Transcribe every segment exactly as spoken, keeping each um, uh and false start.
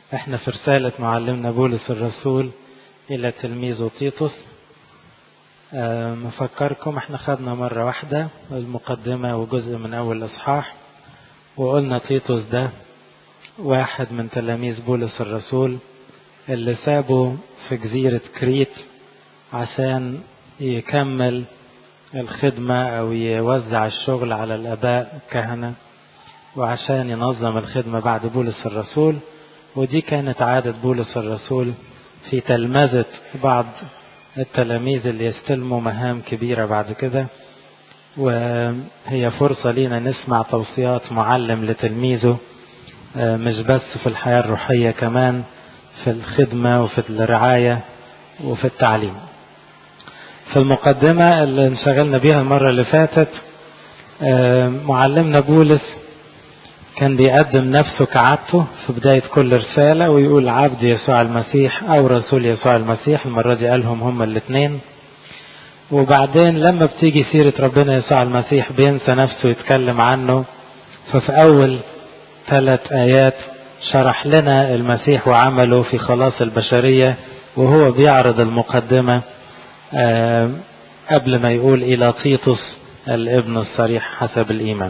احنا في رسالة معلمنا بولس الرسول الى تلميذه تيتوس. أه مفكركم احنا خدنا مرة واحدة المقدمة وجزء من اول اصحاح، وقلنا تيتوس ده واحد من تلاميذ بولس الرسول اللي سابه في جزيرة كريت عشان يكمل الخدمة او يوزع الشغل على الاباء الكهنة، وعشان ينظم الخدمة بعد بولس الرسول. ودي كانت عادة بولس الرسول في تلمذة بعض التلاميذ اللي يستلموا مهام كبيرة بعد كده، وهي فرصة لينا نسمع توصيات معلم لتلميذه، مش بس في الحياة الروحية، كمان في الخدمة وفي الرعاية وفي التعليم. في المقدمة اللي انشغلنا بيها المرة اللي فاتت، معلمنا بولس كان بيقدم نفسه كعادته في بداية كل رسالة، ويقول عبد يسوع المسيح أو رسول يسوع المسيح. المرة دي قالهم هما الاثنين. وبعدين لما بتيجي سيرة ربنا يسوع المسيح بينسى نفسه يتكلم عنه، ففي أول ثلاث آيات شرح لنا المسيح وعمله في خلاص البشرية، وهو بيعرض المقدمة قبل ما يقول إلى تيتوس الابن الصريح حسب الإيمان.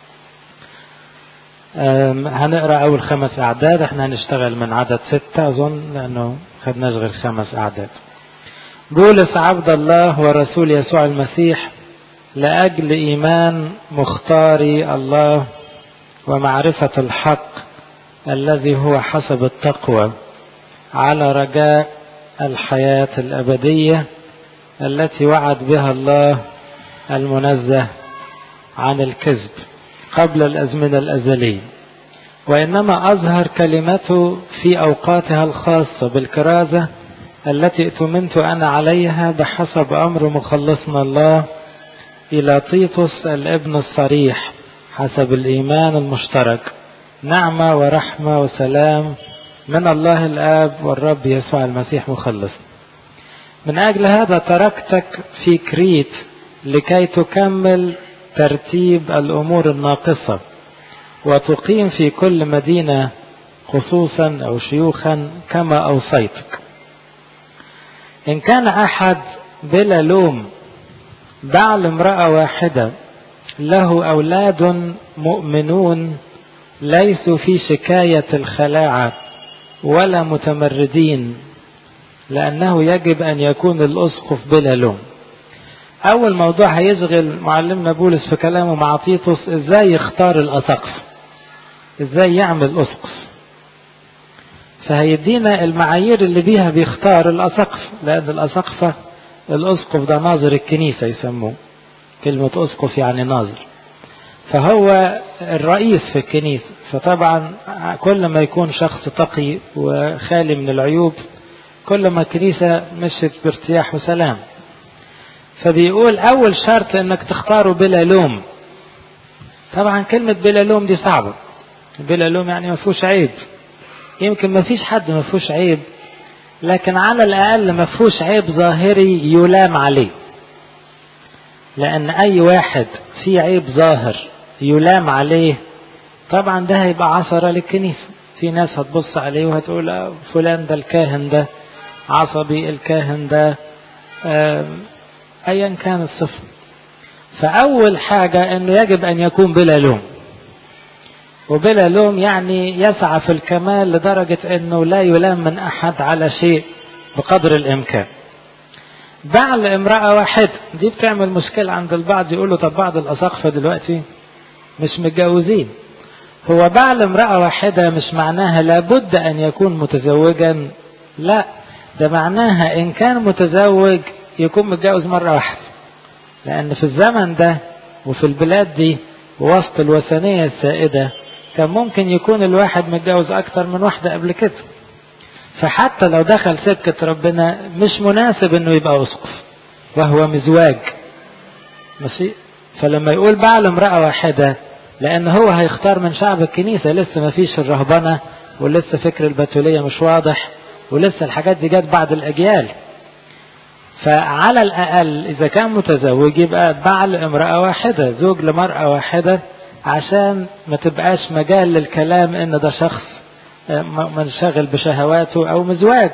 هنقرأ أول خمس أعداد، احنا هنشتغل من عدد ستة أظن لأنه خدناش غير خمس أعداد. بولس عبد الله ورسول يسوع المسيح لأجل إيمان مختاري الله ومعرفة الحق الذي هو حسب التقوى، على رجاء الحياة الأبدية التي وعد بها الله المنزه عن الكذب قبل الأزمنة الأزلية، وإنما أظهر كلمته في أوقاتها الخاصة بالكرازة التي ائتمنت أنا عليها بحسب أمر مخلصنا الله إلى تيتوس الابن الصريح حسب الإيمان المشترك، نعمة ورحمة وسلام من الله الآب والرب يسوع المسيح مخلص. من أجل هذا تركتك في كريت لكي تكمل ترتيب الأمور الناقصة، وتقيم في كل مدينة خصوصا أو شيوخا كما أوصيتك. إن كان أحد بلا لوم بعل امرأة واحدة له أولاد مؤمنون ليسوا في شكاية الخلاعة ولا متمردين، لأنه يجب أن يكون الأسقف بلا لوم. أول موضوع هيشغل معلمنا بولس في كلامه مع تيتوس إزاي يختار الأسقف، إزاي يعمل أسقف. فهيدينا المعايير اللي بيها بيختار الأسقف، لأن الأسقفة الأسقف ده ناظر الكنيسة يسموه، كلمة أسقف يعني ناظر، فهو الرئيس في الكنيسة. فطبعا كل ما يكون شخص تقي وخالي من العيوب كل ما الكنيسة مشت بارتياح وسلام. فبيقول أول شرط أنك تختاره بلا لوم. طبعا كلمة بلا لوم دي صعبة، بلا لوم يعني ما فيهوش عيب. يمكن ما فيش حد ما فيهوش عيب، لكن على الأقل ما فيهوش عيب ظاهري يلام عليه، لأن أي واحد فيه عيب ظاهر يلام عليه طبعا ده هيبقى عثرة للكنيسة. في ناس هتبص عليه وهتقول فلان ده الكاهن ده عصبي، الكاهن ده أيا كان الصفة. فأول حاجة أنه يجب أن يكون بلا لوم، وبلا لوم يعني يسعى في الكمال لدرجة أنه لا يلام من أحد على شيء بقدر الإمكان. بعل امرأة واحد دي بتعمل مشكلة عند البعض، يقولوا طب بعض الأساقفة دلوقتي مش متجوزين. هو بعل امرأة واحدة مش معناها لابد أن يكون متزوجا، لا، ده معناها إن كان متزوج يكون متجوز مرة واحدة، لأن في الزمن ده وفي البلاد دي ووسط الوثنية السائدة كان ممكن يكون الواحد متجوز أكتر من واحدة قبل كده. فحتى لو دخل سكة ربنا مش مناسب إنه يبقى أسقف وهو مزواج ماشي. فلما يقول بعل امرأة واحدة لأن هو هيختار من شعب الكنيسة، لسه ما فيش الرهبنة ولسه فكر البتولية مش واضح، ولسه الحاجات دي جت بعد الأجيال. فعلى الأقل إذا كان متزوج يبقى بعل امرأة واحدة، زوج لمرأة واحدة، عشان ما تبقاش مجال للكلام إن ده شخص منشغل بشهواته أو مزواج.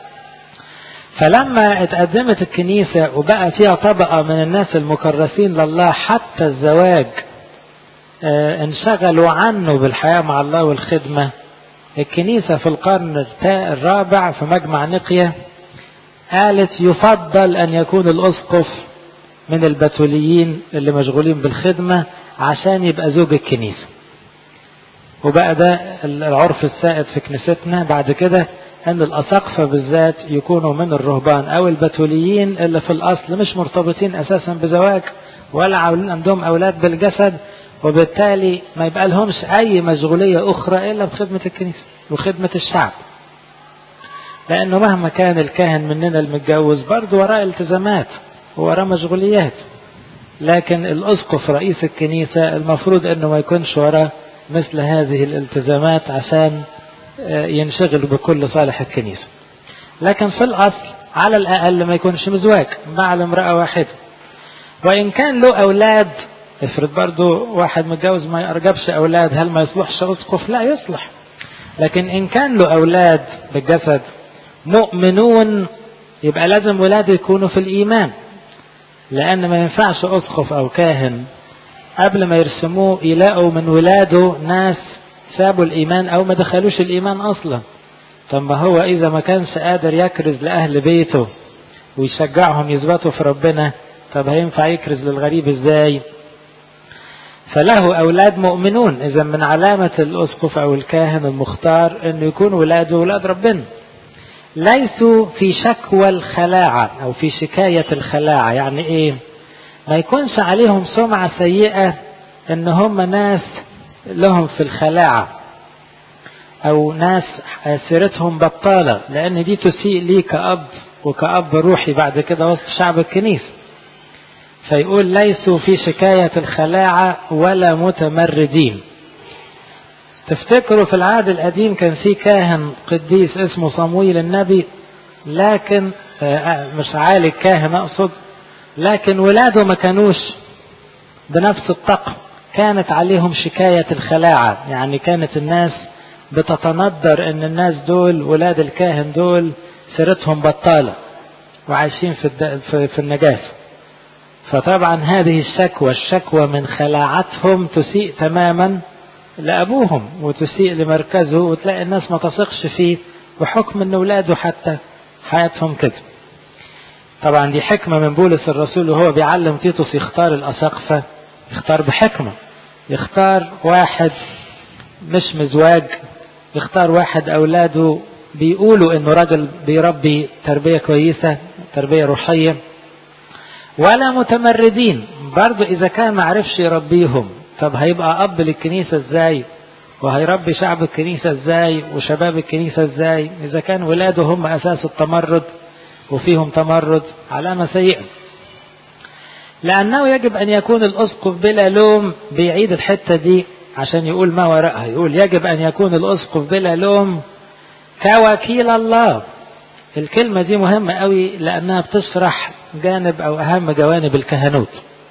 فلما اتقدمت الكنيسة وبقى فيها طبقة من الناس المكرسين لله حتى الزواج انشغلوا عنه بالحياة مع الله والخدمة، الكنيسة في القرن الرابع في مجمع نقية قالت يفضل أن يكون الأسقف من البتوليين اللي مشغولين بالخدمة عشان يبقى زوج الكنيسة. وبقى ده العرف السائد في كنيستنا بعد كده، أن الأساقفة بالذات يكونوا من الرهبان أو البتوليين اللي في الأصل مش مرتبطين أساسا بزواج ولا عندهم أولاد بالجسد، وبالتالي ما يبقى لهمش أي مشغولية أخرى إلا بخدمة الكنيسة وخدمة الشعب. لأنه مهما كان الكاهن مننا المتجوز برضه وراء التزامات وراء مشغوليات، لكن الأسقف رئيس الكنيسة المفروض أنه ما يكونش وراء مثل هذه الالتزامات عشان ينشغل بكل صالح الكنيسة. لكن في الأصل على الأقل ما يكونش مزواج مع امرأة واحدة، وإن كان له أولاد افرض برضو واحد متجوز ما يرجبش أولاد، هل ما يصلحش أسقف؟ لا يصلح. لكن إن كان له أولاد بالجسد مؤمنون يبقى لازم ولاده يكونوا في الإيمان، لأن ما ينفعش أسقف أو كاهن قبل ما يرسموه يلاقوا من ولاده ناس سابوا الإيمان أو ما دخلوش الإيمان أصلا. طب ما هو إذا ما كانش قادر يكرز لأهل بيته ويشجعهم يثبتوا في ربنا، طب هينفع يكرز للغريب إزاي؟ فله أولاد مؤمنون. إذا من علامة الأسقف أو الكاهن المختار أنه يكون ولاده ولاد ربنا، ليسوا في شكوى الخلاعة أو في شكاية الخلاعة. يعني إيه؟ ما يكونش عليهم سمعة سيئة أن هم ناس لهم في الخلاعة أو ناس سيرتهم بطالة، لأن دي تسيء لي كأب وكأب روحي بعد كده وسط شعب الكنيسة. فيقول ليسوا في شكاية الخلاعة ولا متمردين. تفتكروا في العهد القديم كان في كاهن قديس اسمه صمويل النبي، لكن مش عالي الكاهن أقصد، لكن ولاده ما كانوش بنفس الطقم، كانت عليهم شكاية الخلاعة. يعني كانت الناس بتتندر ان الناس دول ولاد الكاهن دول سيرتهم بطالة وعايشين في, في النجاسة. فطبعا هذه الشكوى الشكوى من خلاعتهم تسيء تماما لأبوهم وتسيء لمركزه، وتلاقي الناس ما تثقش فيه بحكم ان ولاده حتى حياتهم كده. طبعا دي حكمة من بولس الرسول وهو بيعلم تيتوس يختار الأساقفة، يختار بحكمة، يختار واحد مش مزواج، يختار واحد أولاده بيقولوا انه راجل بيربي تربية كويسة تربية روحية، ولا متمردين. برضو إذا كان معرفش يربيهم طب هيبقى أب للكنيسة ازاي، وهيربي شعب الكنيسة ازاي وشباب الكنيسة ازاي إذا كان ولاده هم أساس التمرد وفيهم تمرد؟ علامة سيئة. لأنه يجب أن يكون الأسقف بلا لوم. بيعيد الحتة دي عشان يقول ما وراءها، يقول يجب أن يكون الأسقف بلا لوم كوكيل الله. الكلمة دي مهمة قوي لأنها بتشرح جانب أو أهم جوانب الكهنوت.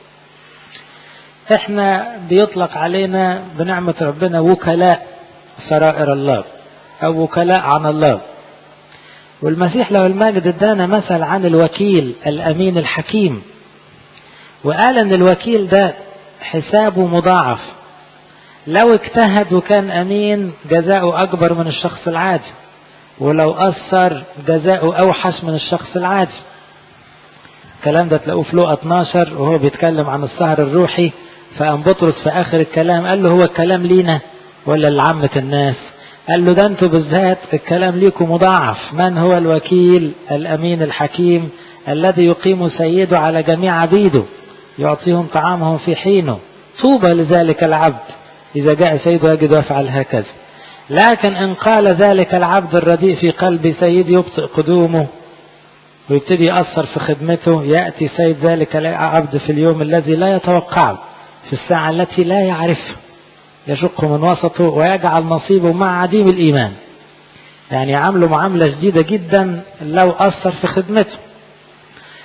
احنا بيطلق علينا بنعمة ربنا وكلاء سرائر الله أو وكلاء عن الله، والمسيح له المجد ادانا مثل عن الوكيل الأمين الحكيم، وقال ان الوكيل ده حسابه مضاعف، لو اجتهد وكان أمين جزاؤه أكبر من الشخص العادي، ولو أثر جزاؤه أوحش من الشخص العادي. الكلام ده تلاقوه في لوقا اتناشر وهو بيتكلم عن السهر الروحي، فقام بطرس في آخر الكلام قال له هو الكلام لينا ولا لعامة الناس؟ قال له ده انتوا بالذات الكلام ليكم مضاعف. من هو الوكيل الأمين الحكيم الذي يقيم سيده على جميع عبيده يعطيهم طعامهم في حينه؟ طوبى لذلك العبد إذا جاء سيده يجد يفعل هكذا. لكن إن قال ذلك العبد الرديء في قلب سيدي يبطئ قدومه ويبتدي يأثر في خدمته، يأتي سيد ذلك العبد في اليوم الذي لا يتوقعه، في الساعة التي لا يعرفها، يشق من وسطه ويجعل نصيبه مع عديم الإيمان. يعني عمله معاملة جديدة جدا لو أثر في خدمته.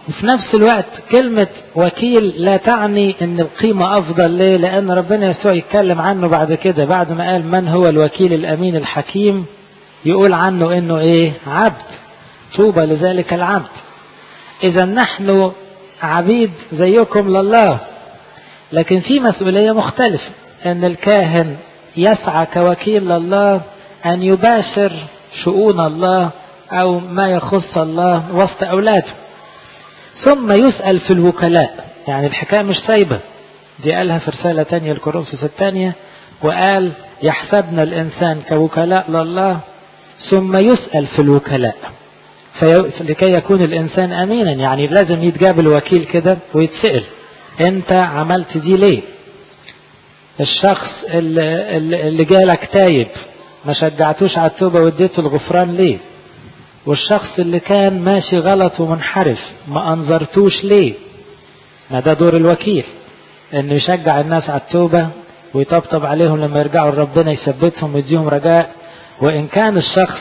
وفي نفس الوقت كلمة وكيل لا تعني ان القيمة افضل. ليه؟ لان ربنا يسوع يتكلم عنه بعد كده، بعد ما قال من هو الوكيل الامين الحكيم، يقول عنه انه ايه؟ عبد. طوبى لذلك العبد. اذا نحن عبيد زيكم لله، لكن في مسؤولية مختلفة، ان الكاهن يسعى كوكيل لله ان يباشر شؤون الله او ما يخص الله وسط اولاده. ثم يسأل في الوكلاء، يعني الحكاية مش سايبة، دي قالها في رسالة تانية الكورنثوس الثانية، وقال يحسبنا الإنسان كوكلاء لله ثم يسأل في الوكلاء لكي يكون الإنسان أمينا. يعني لازم يتجاب الوكيل كده ويتسأل، أنت عملت دي ليه؟ الشخص اللي, اللي جالك تايب ما شجعتوش على التوبة واديته الغفران ليه؟ والشخص اللي كان ماشي غلط ومنحرف ما أنظرتوش ليه؟ ما ده دور الوكيل، انه يشجع الناس على التوبة ويطبطب عليهم لما يرجعوا لربنا، يثبتهم ويديهم رجاء. وإن كان الشخص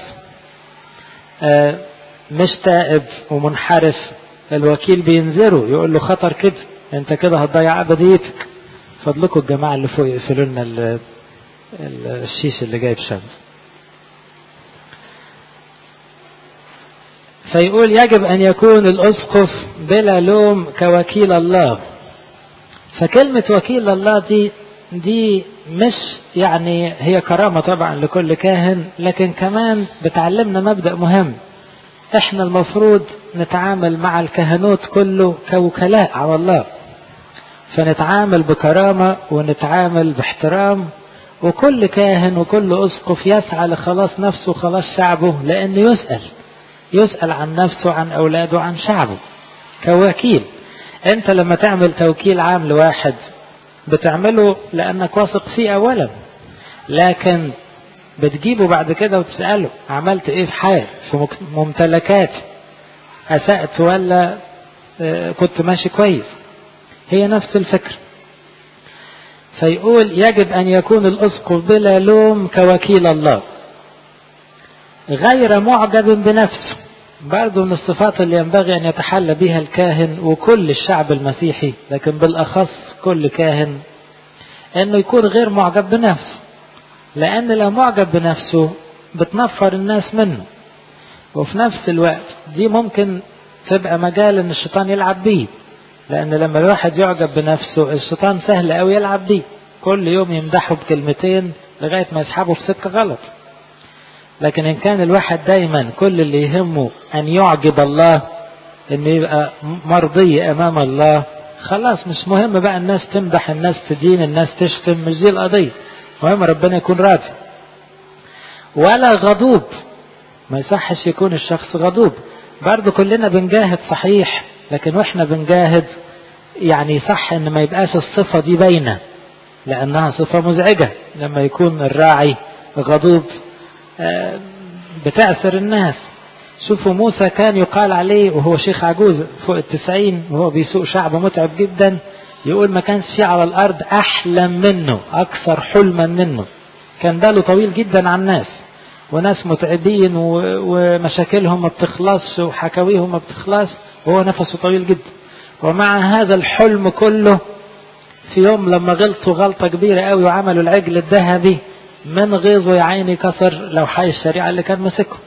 مش تائب ومنحرف، الوكيل بينذره يقول له خطر كده، انت كده هتضيع أبديتك، فضلكم الجماعة اللي فوق يقفلوا لنا الشيش اللي جايب شمس. فيقول يجب أن يكون الأسقف بلا لوم كوكيل الله. فكلمة وكيل الله دي دي مش يعني هي كرامة طبعا لكل كاهن، لكن كمان بتعلمنا مبدأ مهم. احنا المفروض نتعامل مع الكهنوت كله كوكلاء على الله، فنتعامل بكرامة ونتعامل باحترام، وكل كاهن وكل أسقف يسعى لخلاص نفسه وخلاص شعبه، لأنه يسأل يسأل عن نفسه عن أولاده عن شعبه كوكيل. انت لما تعمل توكيل عام لواحد بتعمله لأنك واثق فيه أولا، لكن بتجيبه بعد كده وتسأله عملت ايه في حياتك، في ممتلكات، أسأت ولا كنت ماشي كويس؟ هي نفس الفكرة. فيقول يجب أن يكون الأسقف بلا لوم كوكيل الله، غير معجب بنفسه. برضو من الصفات اللي ينبغي أن يتحلى بها الكاهن وكل الشعب المسيحي، لكن بالأخص كل كاهن، أنه يكون غير معجب بنفسه. لأن لو معجب بنفسه بتنفر الناس منه، وفي نفس الوقت دي ممكن تبقى مجال أن الشيطان يلعب بيه، لأن لما الواحد يعجب بنفسه الشيطان سهل أو يلعب بيه، كل يوم يمدحه بكلمتين لغاية ما يسحبه في سكة غلط. لكن إن كان الواحد دايما كل اللي يهمه أن يعجب الله، أنه يبقى مرضي أمام الله، خلاص مش مهم بقى الناس تمدح، الناس تدين، الناس تشتم، مش دي القضية، مهم ربنا يكون راضي. ولا غضوب، ما يصحش يكون الشخص غضوب. برضو كلنا بنجاهد صحيح، لكن واحنا بنجاهد يعني صح ان ما يبقاش الصفة دي باينة، لأنها صفة مزعجة. لما يكون الراعي غضوب بتأثر الناس. شوفوا موسى كان يقال عليه وهو شيخ عجوز فوق التسعين وهو بيسوق شعب متعب جدا، يقول ما كانش فيه على الأرض أحلم منه، أكثر حلما منه. كان باله طويل جدا عن الناس، وناس متعبين ومشاكلهم ما بتخلصش وحكاويهم ما بتخلص، وهو نفسه طويل جدا. ومع هذا الحلم كله، في يوم لما غلطوا غلطة كبيرة قوي وعملوا العجل الذهبي، من غيظه يا عيني كسر لوحي الشريعة اللي كان مسكه.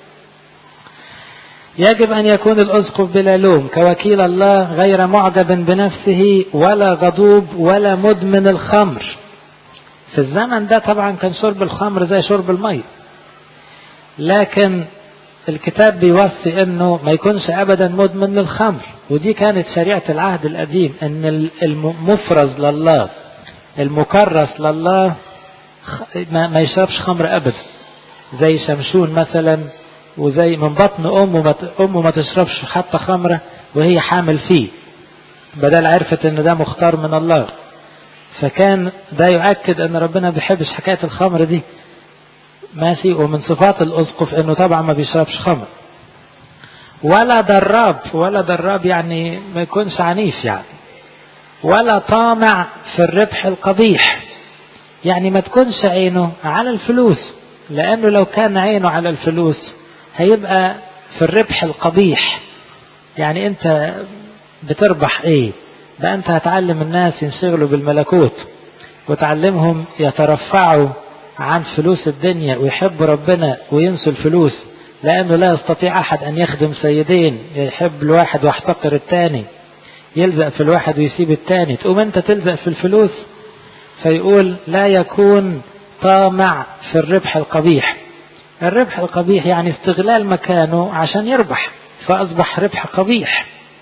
يجب أن يكون الأسقف بلا لوم كوكيل الله، غير معجب بنفسه ولا غضوب ولا مدمن الخمر. في الزمن ده طبعا كان شرب الخمر زي شرب المي، لكن الكتاب بيوصي انه ما يكونش ابدا مدمن للخمر. ودي كانت شريعة العهد القديم، ان المفرز لله المكرس لله ما يشربش خمر ابدا، زي شمشون مثلا، وزي من بطن امه امه ما تشربش حتى خمرة وهي حامل فيه، بدل عرفت ان ده مختار من الله. فكان ده يؤكد ان ربنا بيحبش حكاية الخمر دي ماشي. ومن صفات الأسقف انه طبعا ما بيشربش خمر. ولا دراب، ولا دراب يعني ما يكونش عنيف يعني. ولا طامع في الربح القبيح، يعني ما تكونش عينه على الفلوس، لانه لو كان عينه على الفلوس هيبقى في الربح القبيح. يعني انت بتربح ايه؟ ده انت هتعلم الناس ينشغلوا بالملكوت، وتعلمهم يترفعوا عن فلوس الدنيا ويحبوا ربنا وينسوا الفلوس، لأنه لا يستطيع أحد أن يخدم سيدين، يحب الواحد واحتقر التاني، يلزق في الواحد ويسيب التاني. تقوم أنت تلزق في الفلوس. فيقول لا يكون طامع في الربح القبيح. الربح القبيح يعني استغلال مكانه عشان يربح، فأصبح ربح قبيح.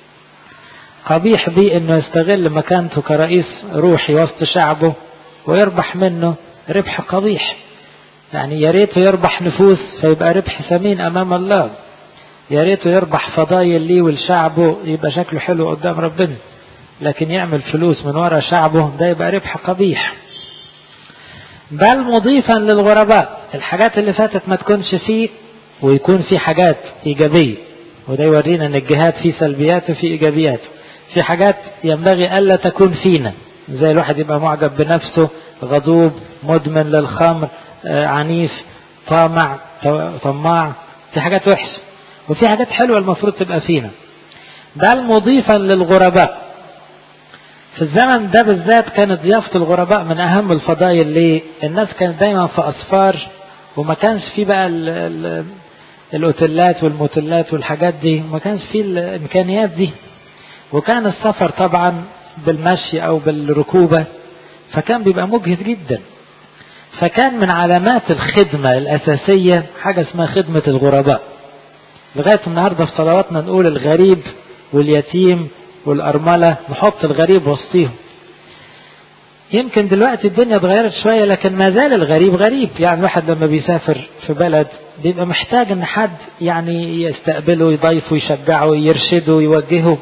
قبيح بيه أنه يستغل مكانته كرئيس روحي وسط شعبه ويربح منه ربح قبيح. يعني يا ريته يربح نفوس فيبقى ربح ثمين أمام الله، يا ريته يربح فضايل ليه ولشعبه يبقى شكله حلو قدام ربنا، لكن يعمل فلوس من وراء شعبه ده يبقى ربح قبيح. بل مضيفا للغرباء، الحاجات اللي فاتت ما تكونش فيه ويكون فيه حاجات إيجابية، وده يورينا أن الجهاد فيه سلبيات وفيه إيجابيات. في حاجات ينبغي ألا تكون فينا، زي الواحد يبقى معجب بنفسه، غضوب، مدمن للخمر، عنيف، طامع، طماع. في حاجات وحشة وفي حاجات حلوة المفروض تبقى فينا. بل مضيفا للغرباء. في الزمن ده بالذات كانت ضيافة الغرباء من أهم الفضائل. ليه؟ الناس كانت دايما في أسفار، وما كانش في بقى ال ال الأوتيلات والموتيلات والحاجات دي، ما كانش في الإمكانيات دي، وكان السفر طبعا بالمشي أو بالركوبة، فكان بيبقى مجهد جدا. فكان من علامات الخدمة الأساسية حاجة اسمها خدمة الغرباء. لغاية النهاردة في صلواتنا نقول الغريب واليتيم والأرملة، نحط الغريب وسطيهم. يمكن دلوقتي الدنيا اتغيرت شوية، لكن ما زال الغريب غريب. يعني الواحد لما بيسافر في بلد بيبقى محتاج ان حد يعني يستقبله، يضيفه، يشجعه، يرشده، يوجهه.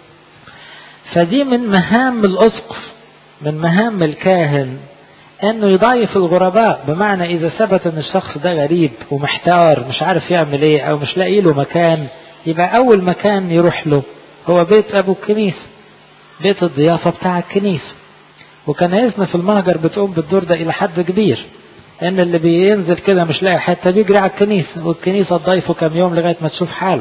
فدي من مهام الأسقف، من مهام الكاهن، انه يضايف الغرباء. بمعنى اذا ثبت ان الشخص ده غريب ومحتار مش عارف يعمل ايه او مش لاقي له مكان، يبقى اول مكان يروح له هو بيت ابو الكنيسة، بيت الضيافة بتاع الكنيسة. وكنايسنا في المهجر بتقوم بالدور ده الى حد كبير، ان اللي بينزل كده مش لاقي حتى بيجري على الكنيسة، والكنيسة تضيفه كم يوم لغاية ما تشوف حاله.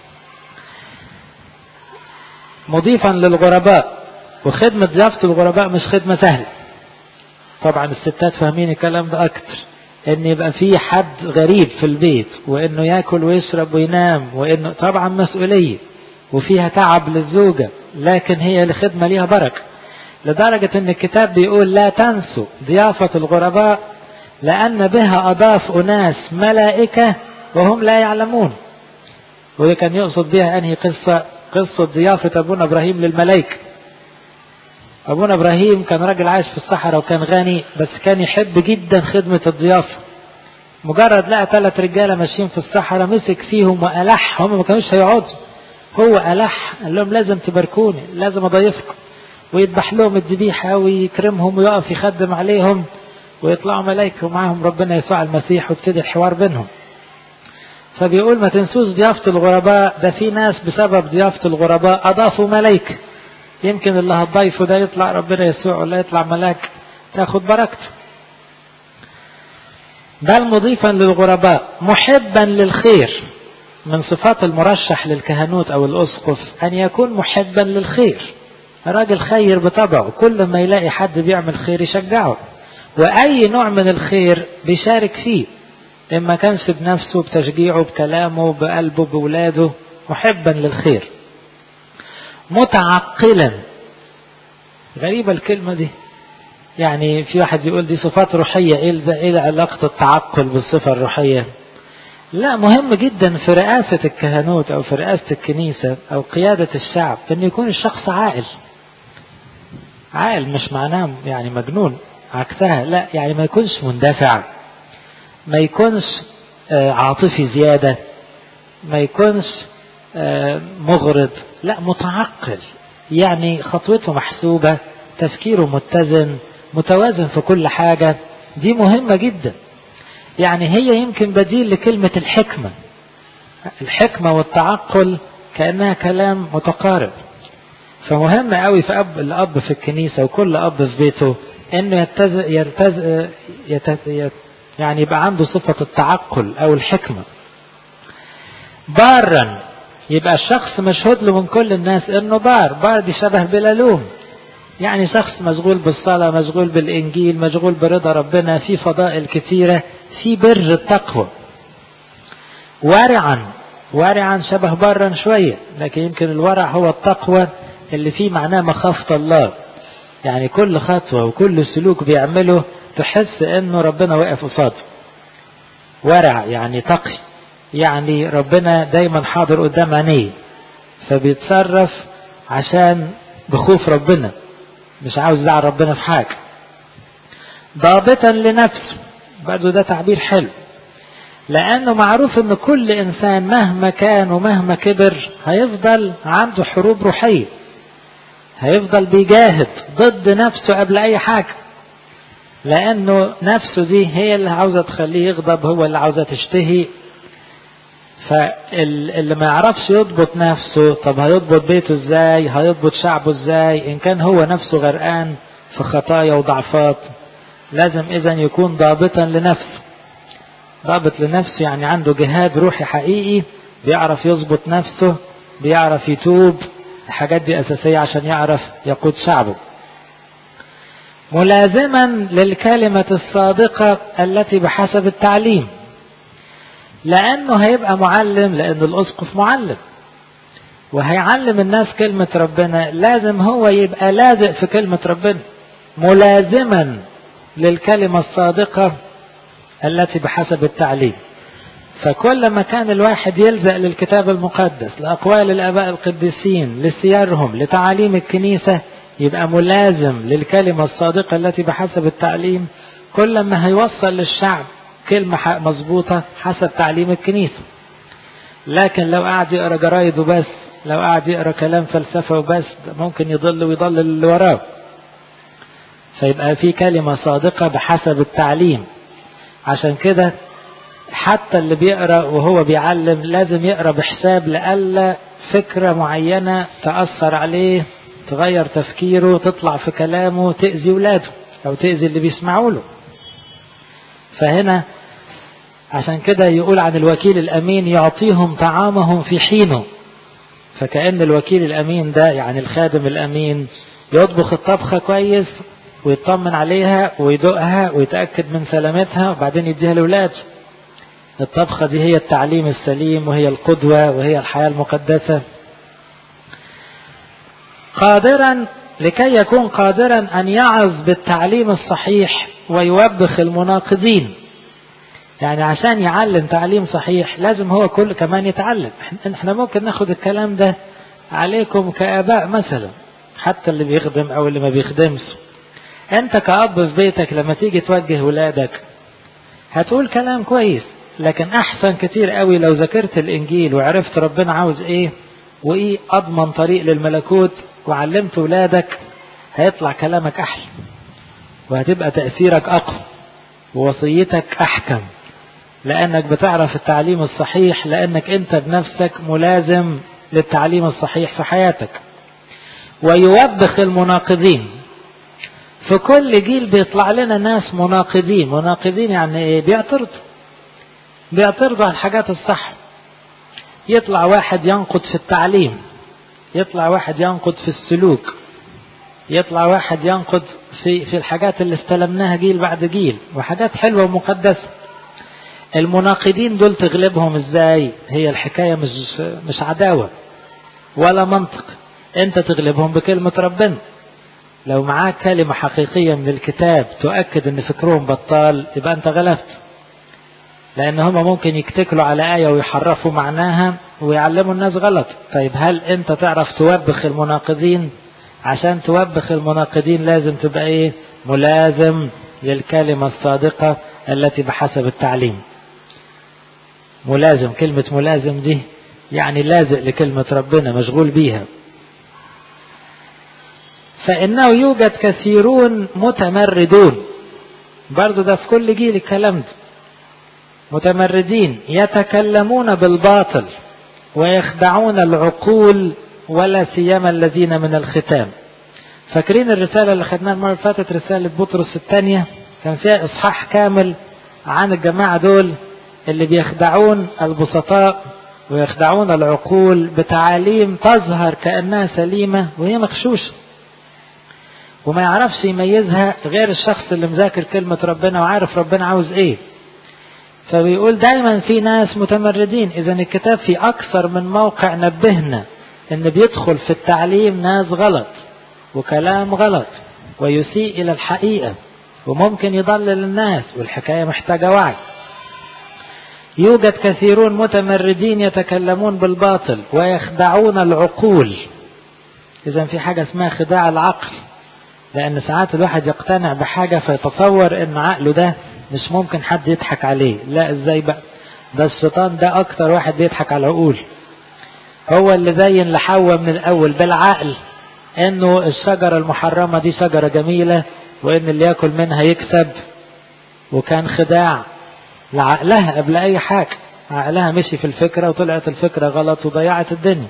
مضيفا للغرباء. وخدمة ضيافة الغرباء مش خدمة سهلة. طبعا الستات فاهمين الكلام ده اكتر، ان يبقى في حد غريب في البيت، وانه ياكل ويشرب وينام، وانه طبعا مسؤولية وفيها تعب للزوجة، لكن هي الخدمة ليها بركة. لدرجة ان الكتاب بيقول لا تنسوا ضيافة الغرباء لان بها اضاف اناس ملائكة وهم لا يعلمون. وده كان يقصد بها انهي قصة؟ قصة ضيافة ابونا ابراهيم للملائكة. ابونا ابراهيم كان راجل عايش في الصحراء وكان غني، بس كان يحب جدا خدمة الضيافة. مجرد لقى ثلاث رجالة ماشيين في الصحراء مسك فيهم وألح، هم ما كانوش هيقعدوا، هو ألح قال لهم لازم تباركوني، لازم اضيفكم، ويذبح لهم الذبيحة ويكرمهم ويقف يخدم عليهم، ويطلعوا ملائكة ومعهم ربنا يسوع المسيح، وابتدي الحوار بينهم. فبيقول ما تنسوش ضيافة الغرباء، ده في ناس بسبب ضيافة الغرباء اضافوا ملائكة. يمكن اللي هتضيفه ده يطلع ربنا يسوع ولا يطلع ملاك تاخد بركته. بل مضيفا للغرباء محبا للخير. من صفات المرشح للكهنوت او الاسقف ان يكون محبا للخير، راجل خير بطبعه، كل ما يلاقي حد بيعمل خير يشجعه، واي نوع من الخير بيشارك فيه، اما كانش بنفسه، بتشجيعه، بكلامه، بقلبه، بولاده، محبا للخير. متعقلا. غريبة الكلمة دي، يعني في واحد يقول دي صفات روحية، ايه علاقة التعقل بالصفة الروحية؟ لا، مهم جدا في رئاسة الكهنوت او في رئاسة الكنيسة او قيادة الشعب ان يكون الشخص عاقل. عاقل مش معناه يعني مجنون، عكسها، لا، يعني ما يكونش مندفع، ما يكونش عاطفي زيادة، ما يكونش مغرض، لا، متعقل، يعني خطوته محسوبة، تفكيره متزن، متوازن في كل حاجة. دي مهمة جدا، يعني هي يمكن بديل لكلمة الحكمة. الحكمة والتعقل كأنها كلام متقارب. فمهم قوي في أب الأب في الكنيسة وكل أب في بيته إنه يتز يرتز يتز يعني يبقى عنده صفة التعقل أو الحكمة. بارا، يبقى الشخص مشهود له من كل الناس انه بار. بار دي شبه بلا لوم، يعني شخص مشغول بالصلاة، مشغول بالإنجيل، مشغول برضا ربنا، في فضائل كثيرة، في بر التقوى. ورعا، ورعا شبه برا شوية، لكن يمكن الورع هو التقوى اللي فيه معناه مخافة الله، يعني كل خطوة وكل سلوك بيعمله تحس انه ربنا واقف قصاده. ورع يعني تقي، يعني ربنا دايما حاضر قدام عينيه، فبيتصرف عشان بخوف ربنا، مش عاوز يزعل ربنا في حاجة. ضابطا لنفسه، برضو ده تعبير حلو، لأنه معروف أن كل إنسان مهما كان ومهما كبر هيفضل عنده حروب روحية، هيفضل بيجاهد ضد نفسه قبل أي حاجة، لأنه نفسه دي هي اللي عاوزة تخليه يغضب، هو اللي عاوزة تشتهي. فاللي ما يعرفش يضبط نفسه، طب هيضبط بيته ازاي؟ هيضبط شعبه ازاي إن كان هو نفسه غرقان في خطايا وضعفات؟ لازم إذن يكون ضابطا لنفسه. ضابط لنفسه يعني عنده جهاد روحي حقيقي، بيعرف يضبط نفسه، بيعرف يتوب. الحاجات دي أساسية عشان يعرف يقود شعبه. ملازما للكلمة الصادقة التي بحسب التعليم، لأنه هيبقى معلم، لأن الأسقف معلم وهيعلم الناس كلمة ربنا، لازم هو يبقى لازق في كلمة ربنا، ملازما للكلمة الصادقة التي بحسب التعليم. فكل ما كان الواحد يلزق للكتاب المقدس، لأقوال الآباء القديسين، لسيرهم، لتعاليم الكنيسة، يبقى ملازم للكلمة الصادقة التي بحسب التعليم، كل ما هيوصل للشعب كلمة مظبوطة حسب تعليم الكنيسة. لكن لو قاعد يقرأ جرايد وبس، لو قاعد يقرأ كلام فلسفة وبس، ممكن يضل ويضل اللي وراه. فيبقى في كلمة صادقة بحسب التعليم. عشان كده حتى اللي بيقرأ وهو بيعلم لازم يقرأ بحساب، لألا فكرة معينة تأثر عليه، تغير تفكيره، تطلع في كلامه، تأذي ولاده أو تأذي اللي بيسمعوا له. فهنا عشان كده يقول عن الوكيل الأمين يعطيهم طعامهم في حينه. فكأن الوكيل الأمين ده يعني الخادم الأمين يطبخ الطبخة كويس ويطمن عليها ويدوقها ويتأكد من سلامتها وبعدين يديها لولاده. الطبخة دي هي التعليم السليم، وهي القدوة، وهي الحياة المقدسة. قادرا، لكي يكون قادرا أن يعظ بالتعليم الصحيح ويوبخ المناقضين. يعني عشان يعلم تعليم صحيح لازم هو كل كمان يتعلم. احنا ممكن ناخد الكلام ده عليكم كآباء مثلا، حتى اللي بيخدم او اللي ما بيخدمش. انت كأب في بيتك لما تيجي توجه ولادك هتقول كلام كويس، لكن احسن كتير قوي لو ذاكرت الانجيل وعرفت ربنا عاوز ايه وايه اضمن طريق للملكوت وعلمت ولادك، هيطلع كلامك احلى وهتبقى تأثيرك اقوى ووصيتك احكم، لانك بتعرف التعليم الصحيح، لانك انت بنفسك ملازم للتعليم الصحيح في حياتك. ويوبخ المناقضين. في كل جيل بيطلع لنا ناس مناقضين. مناقضين يعني ايه؟ بيعترضوا بيعترضوا على الحاجات الصح. يطلع واحد ينقض في التعليم، يطلع واحد ينقض في السلوك، يطلع واحد ينقض في في الحاجات اللي استلمناها جيل بعد جيل، وحاجات حلوة ومقدسة. المناقضين دول تغلبهم ازاي؟ هي الحكاية مش مش عداوة ولا منطق، انت تغلبهم بكلمة ربنا. لو معاك كلمة حقيقية من الكتاب تؤكد ان فكرهم بطال، يبقى انت غلبت. لان هم ممكن يتكلوا على آية ويحرفوا معناها ويعلموا الناس غلط. طيب هل انت تعرف توبخ المناقضين؟ عشان توبخ المناقضين لازم تبقى ايه؟ ملازم للكلمة الصادقة التي بحسب التعليم. ملازم، كلمة ملازم دي يعني لازق لكلمة ربنا، مشغول بيها. فإنه يوجد كثيرون متمردون، برضو ده في كل جيل الكلام ده، متمردين يتكلمون بالباطل ويخدعون العقول ولا سيما الذين من الختام. فاكرين الرسالة اللي خدناها المرة اللي فاتت، رسالة بطرس الثانية، كان فيها إصحاح كامل عن الجماعة دول اللي بيخدعون البسطاء ويخدعون العقول بتعاليم تظهر كأنها سليمة وهي مغشوشة، وما يعرفش يميزها غير الشخص اللي مذاكر كلمة ربنا وعارف ربنا عاوز ايه. فبيقول دايما في ناس متمردين. اذا الكتاب في اكثر من موقع نبهنا ان بيدخل في التعليم ناس غلط وكلام غلط ويسيء الى الحقيقة وممكن يضلل الناس، والحكاية محتاجة وعي. يوجد كثيرون متمردين يتكلمون بالباطل ويخدعون العقول. اذا في حاجة اسمها خداع العقل، لان ساعات الواحد يقتنع بحاجة فيتصور ان عقله ده مش ممكن حد يضحك عليه. لا، ازاي بقى؟ ده الشيطان ده اكتر واحد بيضحك على العقول. هو اللي زين لحواء من الاول بالعقل انه الشجرة المحرمة دي شجرة جميلة وان اللي ياكل منها يكسب، وكان خداع لعقلها قبل اي حاجة. عقلها مشي في الفكرة وطلعت الفكرة غلط وضيعت الدنيا.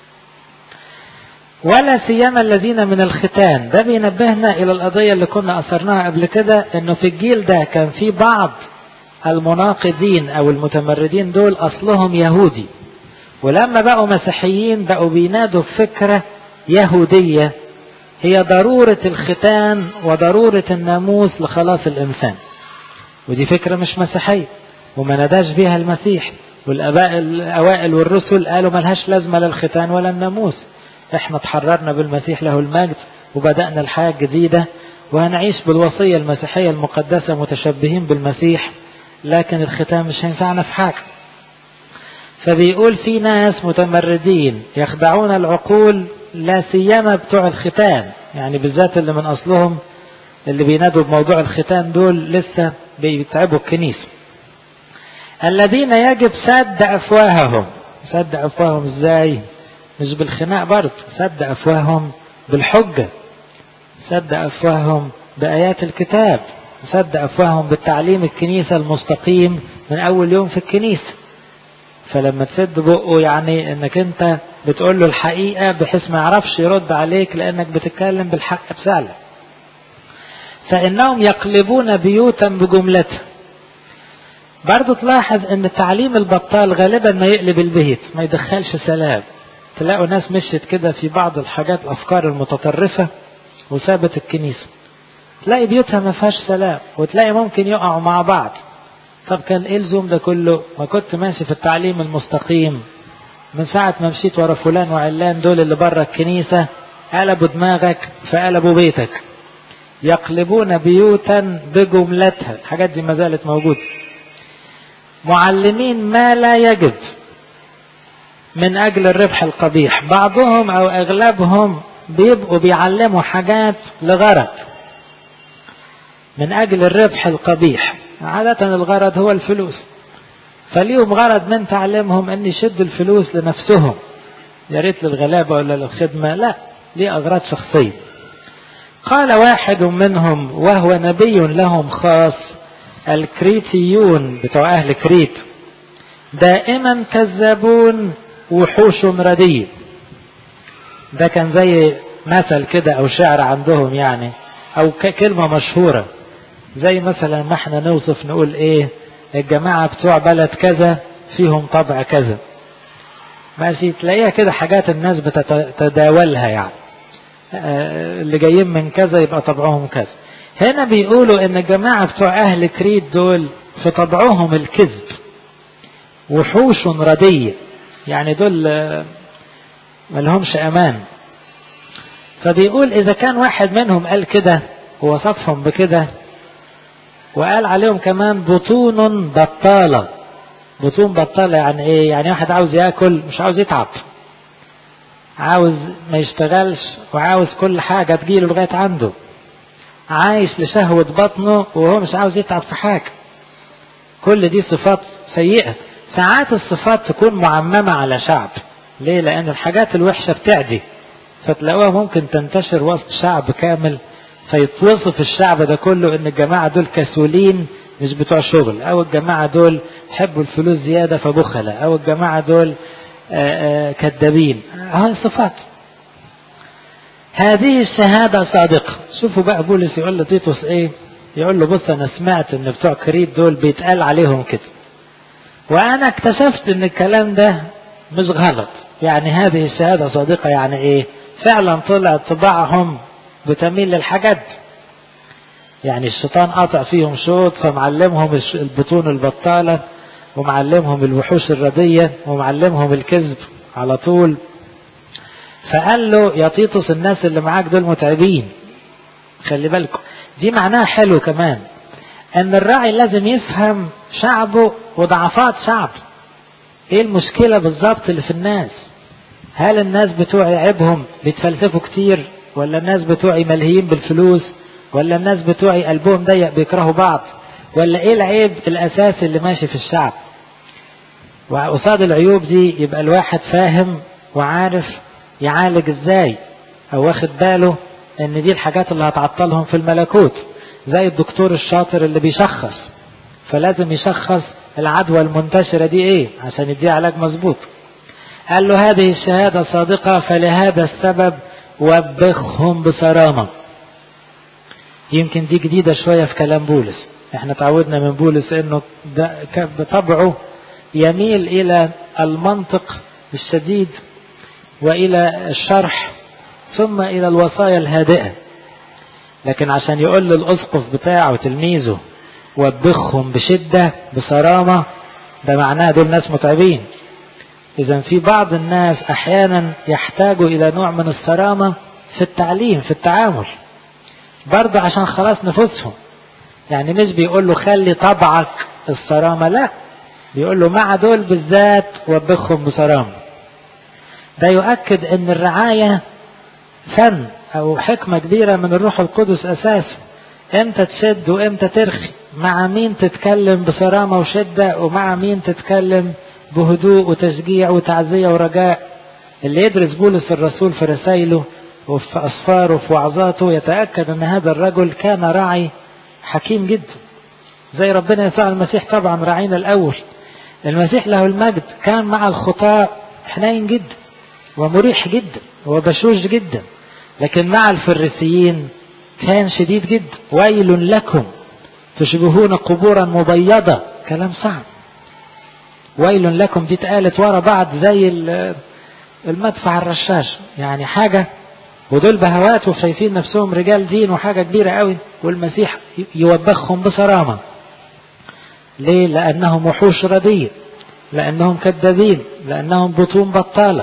ولا سيما الذين من الختان. ده بينبهنا الى القضية اللي كنا اثرناها قبل كده، انه في الجيل ده كان في بعض المناقضين او المتمردين دول اصلهم يهودي، ولما بقوا مسيحيين بقوا بينادوا فكرة يهودية هي ضرورة الختان وضرورة الناموس لخلاص الانسان. ودي فكرة مش مسيحية وما ناداش بيها المسيح، والاباء الاوائل والرسل قالوا ملهاش لازمة للختان ولا الناموس. احنا تحررنا بالمسيح له المجد وبدأنا الحياة الجديدة وهنعيش بالوصية المسيحية المقدسة متشبهين بالمسيح، لكن الختان مش هينفعنا في حاجة. فبيقول في ناس متمردين يخدعون العقول، لا سيما بتوع الختان، يعني بالذات اللي من أصلهم اللي بينادوا بموضوع الختان دول لسه بيتعبوا الكنيسة. الذين يجب سد أفواههم. سد أفواههم ازاي؟ مش بالخناق برضه، سد أفواههم بالحجة، سد أفواههم بآيات الكتاب، سد أفواههم بالتعليم الكنيسة المستقيم من أول يوم في الكنيسة. فلما تسد بقه يعني انك انت بتقول له الحقيقة بحيث ما يعرفش يرد عليك لانك بتتكلم بالحق بسالة. فانهم يقلبون بيوتا بجملتها. برضو تلاحظ ان التعليم البطال غالبا ما يقلب البيت، ما يدخلش سلام. تلاقوا ناس مشت كده في بعض الحاجات الافكار المتطرفة وسابت الكنيسة، تلاقي بيوتها ما فيهاش سلام، وتلاقي ممكن يقعوا مع بعض. طب كان ايه الزوم ده كله؟ ما كنت ماشي في التعليم المستقيم من ساعة ما مشيت ورا فلان وعلان دول اللي بره الكنيسة قلبوا دماغك فقلبوا بيتك. يقلبون بيوتا بجملتها، الحاجات دي ما زالت موجودة. معلمين ما لا يجب من اجل الربح القبيح. بعضهم او اغلبهم بيبقوا بيعلموا حاجات لغرض من اجل الربح القبيح. عادة الغرض هو الفلوس، فليهم غرض من تعليمهم ان يشدوا الفلوس لنفسهم، يا ريت للغلابة ولا للخدمة، لا، ليه اغراض شخصية. قال واحد منهم وهو نبي لهم خاص: الكريتيون بتوع اهل كريت دائما كذابون وحوش رديء. ده كان زي مثل كده او شعر عندهم يعني، او كلمة مشهورة، زي مثلا ما احنا نوصف نقول ايه، الجماعة بتوع بلد كذا فيهم طبع كذا. ماشي، تلاقيها كده حاجات الناس بتتداولها يعني، اه اللي جايين من كذا يبقى طبعهم كذا. هنا بيقولوا ان الجماعة بتوع اهل كريت دول في طبعهم الكذب، وحوش ردية، يعني دول اه ملهمش امان. فبيقول اذا كان واحد منهم قال كده ووصفهم بكده، وقال عليهم كمان بطون بطالة. بطون بطالة يعني ايه؟ يعني واحد عاوز يأكل مش عاوز يتعب، عاوز ما يشتغلش وعاوز كل حاجة تجيله لغاية عنده، عايش لشهوة بطنه وهو مش عاوز يتعب في حاجة. كل دي صفات سيئة. ساعات الصفات تكون معممة على شعب. ليه؟ لأن الحاجات الوحشة بتعدي، فتلاقوها ممكن تنتشر وسط شعب كامل، فيتوصف الشعب ده كله ان الجماعة دول كسولين مش بتوع شغل، او الجماعة دول حبوا الفلوس زيادة فبخلة، او الجماعة دول كذابين. هاي صفات. هذه الشهادة صادقة. شوفوا بقى بولس يقول له تيتوس ايه، يقول له بص انا سمعت ان بتوع كريت دول بيتقال عليهم كده، وانا اكتشفت ان الكلام ده مش غلط. يعني هذه الشهادة صادقة يعني ايه؟ فعلا طلع طباعهم بتميل للحاجات، يعني الشيطان قاطع فيهم شوط، فمعلمهم البطون البطالة، ومعلمهم الوحوش الردية، ومعلمهم الكذب على طول. فقال له يا تيتوس الناس اللي معاك دول متعبين، خلي بالكم. دي معناها حلو كمان، ان الراعي لازم يفهم شعبه وضعفات شعبه. ايه المشكلة بالظبط اللي في الناس؟ هل الناس بتوعي عيبهم بيتفلسفوا كتير، ولا الناس بتوعي ملهيين بالفلوس، ولا الناس بتوعي قلبهم ضيق بيكرهوا بعض، ولا ايه العيب الاساسي اللي ماشي في الشعب؟ وقصاد العيوب دي يبقى الواحد فاهم وعارف يعالج ازاي، او واخد باله ان دي الحاجات اللي هتعطلهم في الملكوت. زي الدكتور الشاطر اللي بيشخص، فلازم يشخص العدوى المنتشرة دي ايه عشان يديه علاج مظبوط. قال له هذه الشهادة صادقة، فلهذا السبب وبخهم بصرامة. يمكن دي جديدة شوية في كلام بولس، احنا تعودنا من بولس انه بطبعه يميل الى المنطق الشديد والى الشرح ثم الى الوصايا الهادئة، لكن عشان يقول للأسقف بتاعه وتلميذه وبخهم بشدة بصرامة، ده معناه دول ناس متعبين. إذا في بعض الناس أحيانا يحتاجوا إلى نوع من الصرامة في التعليم في التعامل برضه عشان خلاص نفسهم. يعني مش بيقول له خلي طبعك الصرامة، لا، بيقول له مع دول بالذات وبخهم بصرامة. ده يؤكد ان الرعاية فن او حكمة كبيرة من الروح القدس اساسا، امتى تشد وامتى ترخي، مع مين تتكلم بصرامة وشدة ومع مين تتكلم بهدوء وتشجيع وتعزية ورجاء. اللي يدرس بولس الرسول في رسائله وفي أسفاره وفي وعظاته يتأكد ان هذا الرجل كان راعي حكيم جدا، زي ربنا يسوع المسيح طبعا راعينا الأول. المسيح له المجد كان مع الخطاة حنين جدا ومريح جدا وبشوش جدا، لكن مع الفريسيين كان شديد جدا. ويل لكم تشبهون قبورا مبيضة، كلام صعب. ويل لكم دي اتقالت ورا بعض زي المدفع الرشاش، يعني حاجة، ودول بهوات وشايفين نفسهم رجال دين وحاجة كبيرة قوي، والمسيح يوبخهم بصرامة. ليه؟ لأنهم وحوش ردية، لأنهم كذابين، لأنهم بطون بطالة.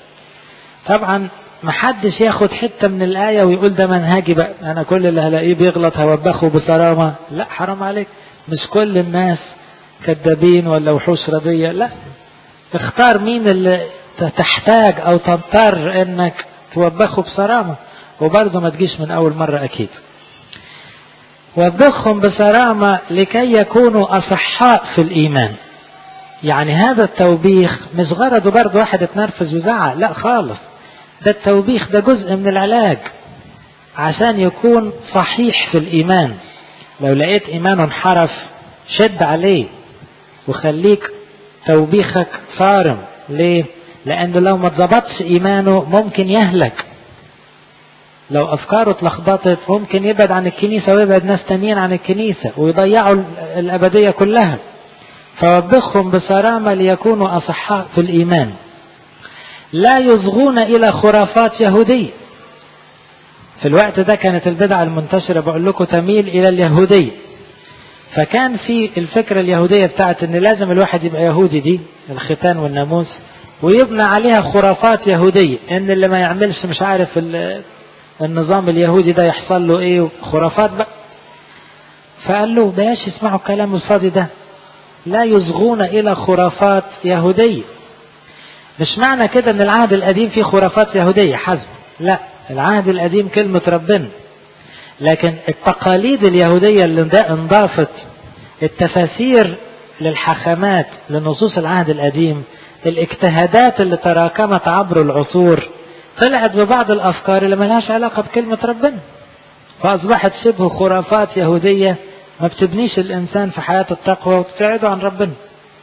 طبعا محدش ياخد حتة من الآية ويقول ده منهجي بقى، أنا كل اللي هلاقيه بيغلط هوبخه بصرامة. لا، حرام عليك، مش كل الناس كذابين ولا وحوش ردية، لا. اختار مين اللي تحتاج أو تضطر إنك توبخه بصرامة، وبرضه ما تجيش من أول مرة أكيد. وبخهم بصرامة لكي يكونوا أصحاء في الإيمان. يعني هذا التوبيخ مش غرضه برضه واحد اتنرفز وزعق، لا خالص. ده التوبيخ ده جزء من العلاج عشان يكون صحيح في الإيمان. لو لقيت إيمانه انحرف شد عليه وخليك توبيخك صارم. ليه؟ لأنه لو ما اتظبطش إيمانه ممكن يهلك. لو أفكاره اتلخبطت ممكن يبعد عن الكنيسة ويبعد ناس تانيين عن الكنيسة ويضيعوا الأبدية كلها. فوبخهم بصرامة ليكونوا أصحاء في الإيمان، لا يصغون إلى خرافات يهودية. في الوقت ده كانت البدعة المنتشرة بقول لكم تميل إلى اليهودية، فكان في الفكرة اليهودية بتاعت ان لازم الواحد يبقى يهودي، دي الختان والناموس، ويبنى عليها خرافات يهودية ان اللي ما يعملش مش عارف النظام اليهودي ده يحصل له ايه، خرافات بقى. فقال له بلاش يسمعوا الكلام الفاضي ده، لا يصغون الى خرافات يهودية. مش معنى كده ان العهد القديم فيه خرافات يهودية حسب، لا، العهد القديم كلمة ربنا، لكن التقاليد اليهودية اللي انضافت، التفاسير للحاخامات لنصوص العهد القديم، الاجتهادات اللي تراكمت عبر العصور، طلعت ببعض الأفكار اللي ملهاش علاقة بكلمة ربنا، فأصبحت شبه خرافات يهودية ما بتبنيش الإنسان في حياة التقوى وتبعده عن ربنا.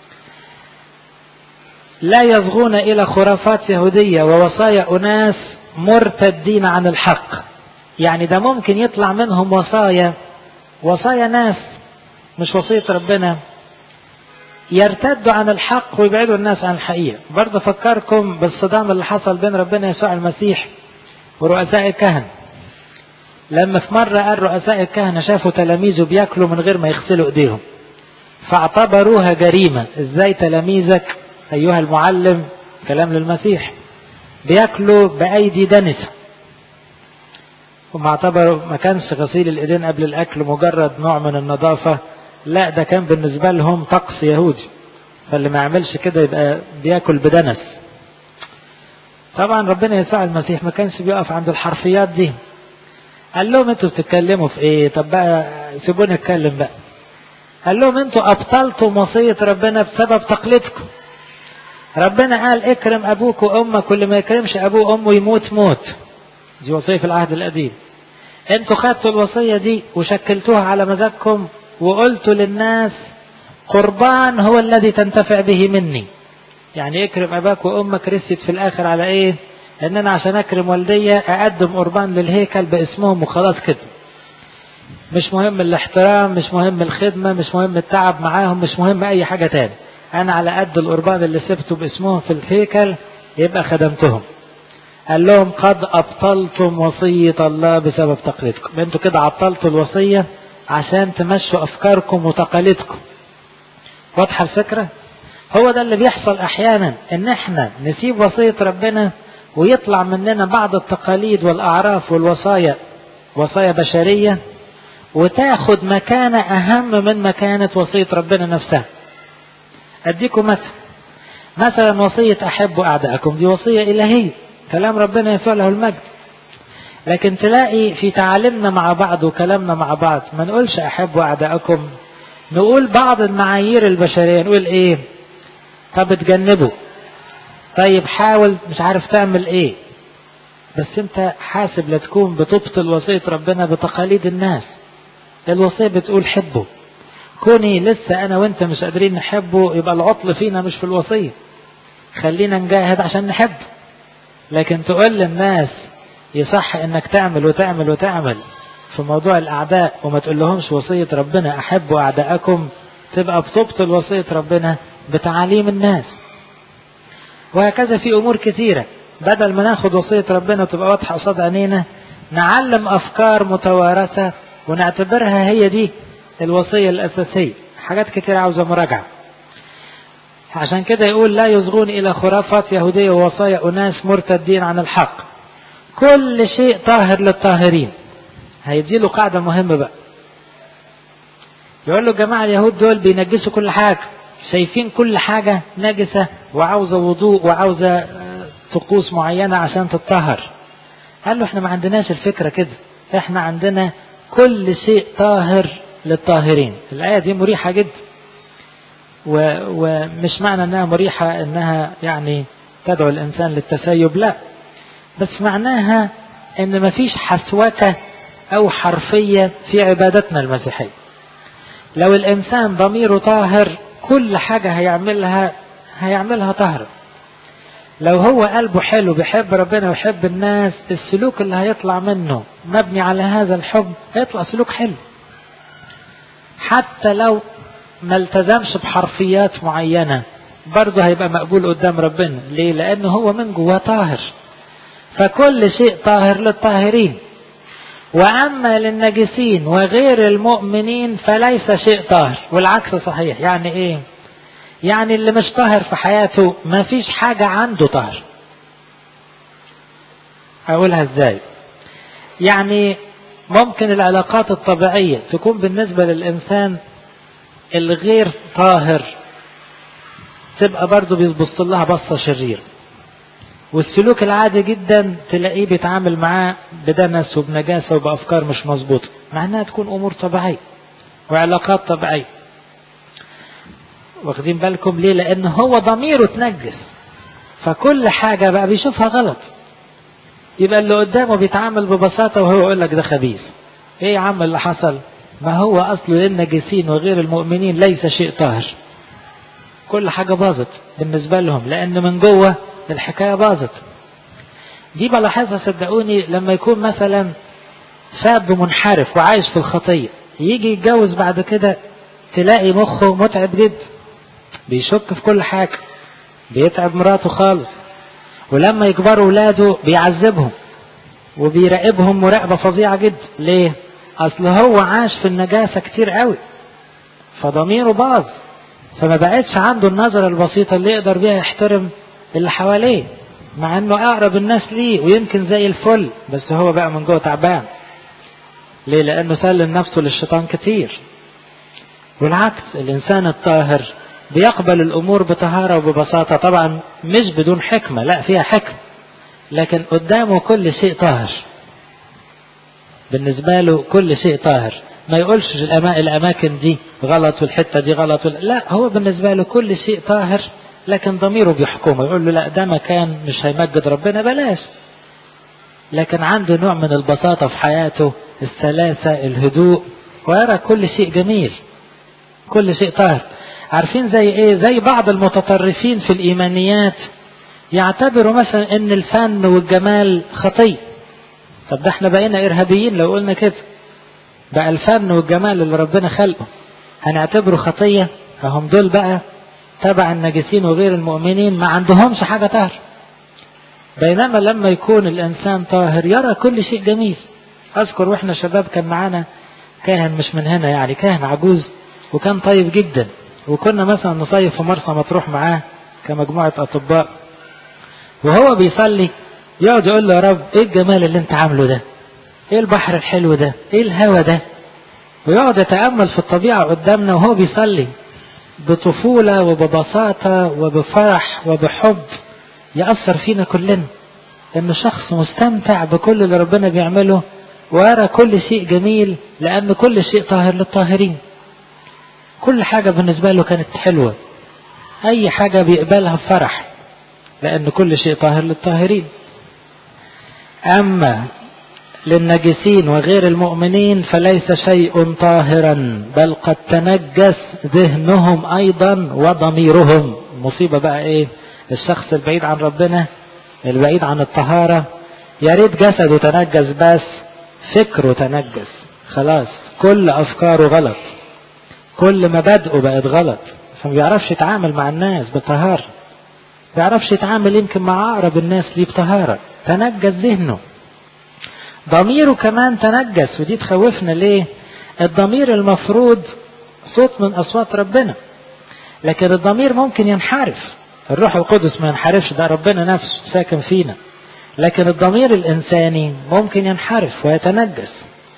لا يصغون إلى خرافات يهودية ووصايا أناس مرتدين عن الحق. يعني ده ممكن يطلع منهم وصايا وصايا ناس مش وصية ربنا، يرتدوا عن الحق ويبعدوا الناس عن الحقيقة. برضه فكركم بالصدام اللي حصل بين ربنا يسوع المسيح ورؤساء الكهنة، لما في مرة قال رؤساء الكهنة شافوا تلاميذه بياكلوا من غير ما يغسلوا ايديهم، فاعتبروها جريمة. ازاي تلاميذك ايها المعلم، كلام للمسيح، بياكلوا بايدي دنسة؟ هم اعتبروا ما كانش غسيل الايدين قبل الاكل مجرد نوع من النظافة، لا ده كان بالنسبة لهم طقس يهودي، فاللي ما يعملش كده يبقى بياكل بدنس. طبعا ربنا يسوع المسيح ما كانش بيقف عند الحرفيات دي، قال لهم انتوا بتتكلموا في ايه؟ طب بقى سيبوني اتكلم بقى. قال لهم انتوا ابطلتوا وصية ربنا بسبب تقليدكم. ربنا قال اكرم ابوك وامك، واللي ما يكرمش ابوه وامه يموت موت. دي وصية في العهد القديم. انتوا خدتوا الوصية دي وشكلتوها على مزاجكم وقلتوا للناس قربان هو الذي تنتفع به مني. يعني اكرم اباك وامك رسيت في الاخر على ايه؟ ان انا عشان اكرم والدي اقدم قربان للهيكل باسمهم وخلاص كده. مش مهم الاحترام، مش مهم الخدمة، مش مهم التعب معاهم، مش مهم اي حاجة تاني. انا على قد القربان اللي سبته باسمهم في الهيكل يبقى خدمتهم. قال لهم قد ابطلتم وصية الله بسبب تقليدكم. انتوا كده عطلتوا الوصية عشان تمشوا افكاركم وتقاليدكم. واضحة الفكرة؟ هو ده اللي بيحصل احيانا، ان احنا نسيب وصية ربنا ويطلع مننا بعض التقاليد والاعراف والوصايا، وصايا بشرية، وتاخد مكانة اهم من مكانة وصية ربنا نفسها. اديكم مثل، مثلا وصية احبوا اعداءكم دي وصية الهية، كلام ربنا يسوع له المجد. لكن تلاقي في تعاليمنا مع بعض وكلامنا مع بعض ما نقولش احبوا اعداءكم، نقول بعض المعايير البشرية. نقول ايه؟ طب اتجنبوا، طيب حاول مش عارف تعمل ايه. بس انت حاسب لا تكون بتبطل وصية ربنا بتقاليد الناس. الوصية بتقول حبه، كوني لسه انا وانت مش قادرين نحبه يبقى العطل فينا مش في الوصية. خلينا نجاهد عشان نحب. لكن تقول للناس يصح انك تعمل وتعمل وتعمل في موضوع الاعداء وما تقول لهمش وصية ربنا احبوا اعداءكم، تبقى بتبطل وصية ربنا بتعاليم الناس. وهكذا في امور كثيرة، بدل ما ناخد وصية ربنا وتبقى واضحة قصاد عينينا، نعلم افكار متوارثة ونعتبرها هي دي الوصية الاساسية. حاجات كتير عاوزة مراجعة. عشان كده يقول لا يصغون الى خرافات يهودية ووصايا اناس مرتدين عن الحق، كل شيء طاهر للطاهرين. هيديله قاعدة مهمة بقى، يقول له جماعة اليهود دول بينجسوا كل حاجة، شايفين كل حاجة نجسة وعاوزة وضوء وعاوزة طقوس معينة عشان تطهر. قال له احنا ما عندناش الفكرة كده، احنا عندنا كل شيء طاهر للطاهرين. الآية دي مريحة جدا، ومش معنى انها مريحة انها يعني تدعو الانسان للتسيب، لا، بس معناها ان مفيش حسوكة او حرفية في عبادتنا المسيحية. لو الانسان ضميره طاهر كل حاجة هيعملها هيعملها طاهرة. لو هو قلبه حلو بيحب ربنا ويحب الناس، السلوك اللي هيطلع منه مبني على هذا الحب هيطلع سلوك حلو. حتى لو ما التزمش بحرفيات معينة برضه هيبقى مقبول قدام ربنا. ليه؟ لأنه هو من جواه طاهر. فكل شيء طاهر للطاهرين، وأما للنجسين وغير المؤمنين فليس شيء طاهر. والعكس صحيح. يعني إيه؟ يعني اللي مش طاهر في حياته ما فيش حاجة عنده طاهر. أقولها إزاي؟ يعني ممكن العلاقات الطبيعية تكون بالنسبة للإنسان الغير طاهر تبقى برضو بيبص لها بصة شرير، والسلوك العادي جدا تلاقيه بيتعامل معاه بدنس وبنجاسة وبأفكار مش مظبوطة، مع انها تكون امور طبيعية وعلاقات طبيعية. واخدين بالكم ليه؟ لان هو ضميره تنجس، فكل حاجة بقى بيشوفها غلط. يبقى اللي قدامه بيتعامل ببساطة وهو يقول لك ده خبيث. ايه يا عم اللي حصل؟ ما هو اصله للنجسين وغير المؤمنين ليس شيء طاهر. كل حاجة باظت بالنسبة لهم لان من جوه الحكاية باظت. دي بلاحظها صدقوني لما يكون مثلا شاب منحرف وعايش في الخطية، يجي يتجوز بعد كده تلاقي مخه متعب جدا. بيشك في كل حاجة، بيتعب مراته خالص، ولما يكبروا ولاده بيعذبهم وبيراقبهم مراقبة فظيعة جدا. ليه؟ اصل هو عاش في النجاسة كتير قوي، فضميره باظ، فما بقتش عنده النظرة البسيطة اللي يقدر بيها يحترم اللي حواليه، مع انه اقرب الناس ليه ويمكن زي الفل، بس هو بقى من جوه تعبان. ليه؟ لانه سلم نفسه للشيطان كتير. والعكس، الانسان الطاهر بيقبل الامور بطهارة وببساطة، طبعا مش بدون حكمة، لا فيها حكمة، لكن قدامه كل شيء طاهر، بالنسبة له كل شيء طاهر. ما يقولش الاماكن دي غلط والحتة دي غلط، لا، هو بالنسبة له كل شيء طاهر، لكن ضميره بيحكمه، يقول له لا ده مكان مش هيمجد ربنا بلاش. لكن عنده نوع من البساطة في حياته، السلاسة، الهدوء، ويرى كل شيء جميل، كل شيء طاهر. عارفين زي ايه؟ زي بعض المتطرفين في الايمانيات يعتبروا مثلا ان الفن والجمال خطية. طب ده احنا بقينا ارهابيين لو قلنا كده، بقى الفن والجمال اللي ربنا خلقه هنعتبره خطية؟ هم دول بقى تبع النجسين وغير المؤمنين، ما عندهمش حاجة طاهر. بينما لما يكون الانسان طاهر يرى كل شيء جميل. اذكر واحنا شباب كان معانا كاهن مش من هنا، يعني كاهن عجوز، وكان طيب جدا، وكنا مثلا نصيف في مرسى مطروح معاه كمجموعة اطباء، وهو بيصلي يقعد يقول له يا رب ايه الجمال اللي انت عامله ده، ايه البحر الحلو ده، ايه الهوا ده، ويقعد يتأمل في الطبيعة قدامنا وهو بيصلي بطفولة وببساطة وبفرح وبحب يأثر فينا كلنا، انه شخص مستمتع بكل اللي ربنا بيعمله ويرى كل شيء جميل، لأن كل شيء طاهر للطاهرين. كل حاجة بالنسبة له كانت حلوة، أي حاجة بيقبلها بفرح، لأن كل شيء طاهر للطاهرين. أما للنجسين وغير المؤمنين فليس شيء طاهرا، بل قد تنجس ذهنهم أيضا وضميرهم. المصيبة بقى إيه؟ الشخص البعيد عن ربنا، البعيد عن الطهارة، يا ريت جسده تنجس، بس فكره تنجس خلاص، كل أفكاره غلط، كل مبادئه بقت غلط، فما بيعرفش يتعامل مع الناس بطهارة، بيعرفش يتعامل يمكن مع أقرب الناس ليه بطهارة، تنجس ذهنه. ضميره كمان تنجس، ودي تخوفنا. ليه؟ الضمير المفروض صوت من أصوات ربنا، لكن الضمير ممكن ينحرف. الروح القدس ما ينحرفش، ده ربنا نفسه ساكن فينا، لكن الضمير الإنساني ممكن ينحرف ويتنجس،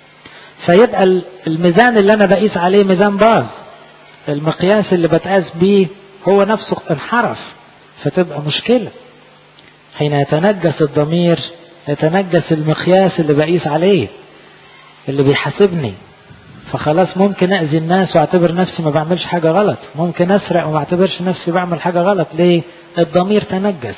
فيبقى الميزان اللي أنا بقيس عليه ميزان باظ، المقياس اللي بتقاس بيه هو نفسه انحرف، فتبقى مشكلة. حين يتنجس الضمير يتنجس المقياس اللي بقيس عليه، اللي بيحاسبني، فخلاص ممكن أذي الناس واعتبر نفسي ما بعملش حاجة غلط، ممكن أسرق وما اعتبرش نفسي بعمل حاجة غلط. ليه؟ الضمير تنجس.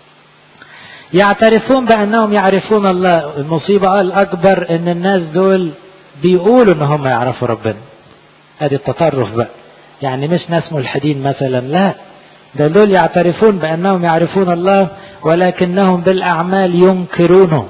يعترفون بأنهم يعرفون الله. المصيبة الأكبر إن الناس دول بيقولوا إن هم يعرفوا ربنا، هذه التطرف بقى، يعني مش ناس ملحدين مثلا، لا، ده دول يعترفون بأنهم يعرفون الله ولكنهم بالأعمال ينكرونه.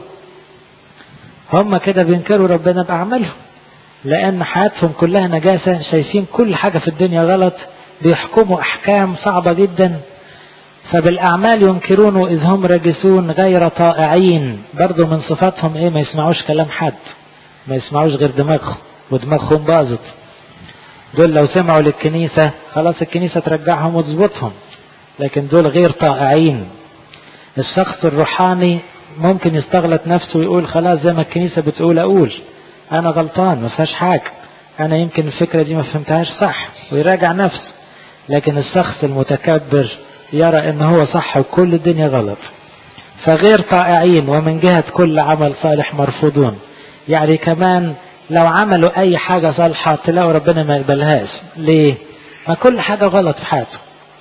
هم كده بينكروا ربنا بأعمالهم، لأن حياتهم كلها نجاسة، شايفين كل حاجة في الدنيا غلط، بيحكموا أحكام صعبة جدا، فبالأعمال ينكرونه إذ هم رجسون غير طائعين. برضو من صفاتهم إيه؟ ما يسمعوش كلام حد، ما يسمعوش غير دماغهم، ودماغهم باظت. دول لو سمعوا للكنيسة خلاص الكنيسة ترجعهم وتظبطهم، لكن دول غير طائعين. الشخص الروحاني ممكن يستغلط نفسه ويقول خلاص زي ما الكنيسة بتقول أقول، أنا غلطان ما فيهاش حاجة، أنا يمكن الفكرة دي ما فهمتهاش صح، ويراجع نفسه. لكن الشخص المتكبر يرى إن هو صح وكل الدنيا غلط. فغير طائعين، ومن جهة كل عمل صالح مرفوضون. يعني كمان لو عملوا أي حاجة صالحة تلاقوا ربنا ما يقبلهاش. ليه؟ ما كل حاجة غلط في حياته.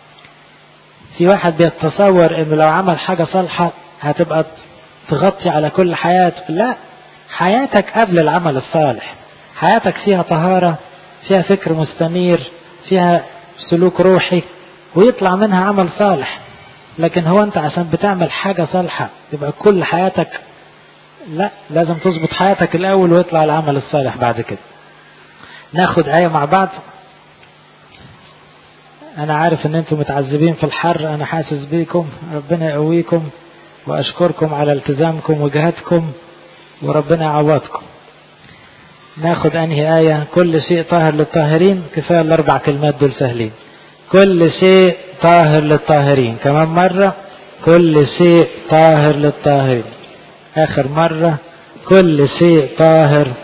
في واحد بيتصور إنه لو عمل حاجة صالحة هتبقى تغطي على كل حياته. لا، حياتك قبل العمل الصالح، حياتك فيها طهارة، فيها فكر مستنير، فيها سلوك روحي، ويطلع منها عمل صالح. لكن هو أنت عشان بتعمل حاجة صالحة يبقى كل حياتك؟ لا، لازم تظبط حياتك الأول ويطلع العمل الصالح بعد كده. ناخد آية مع بعض. أنا عارف أن أنتم متعذبين في الحر، أنا حاسس بيكم، ربنا يقويكم وأشكركم على التزامكم وجهادكم وربنا يعوضكم. ناخد أنهي آية؟ كل شيء طاهر للطاهرين. كفاية الأربع كلمات دول سهلين. كل شيء طاهر للطاهرين. كمان مرة، كل شيء طاهر للطاهرين. آخر مرة، كل شيء طاهر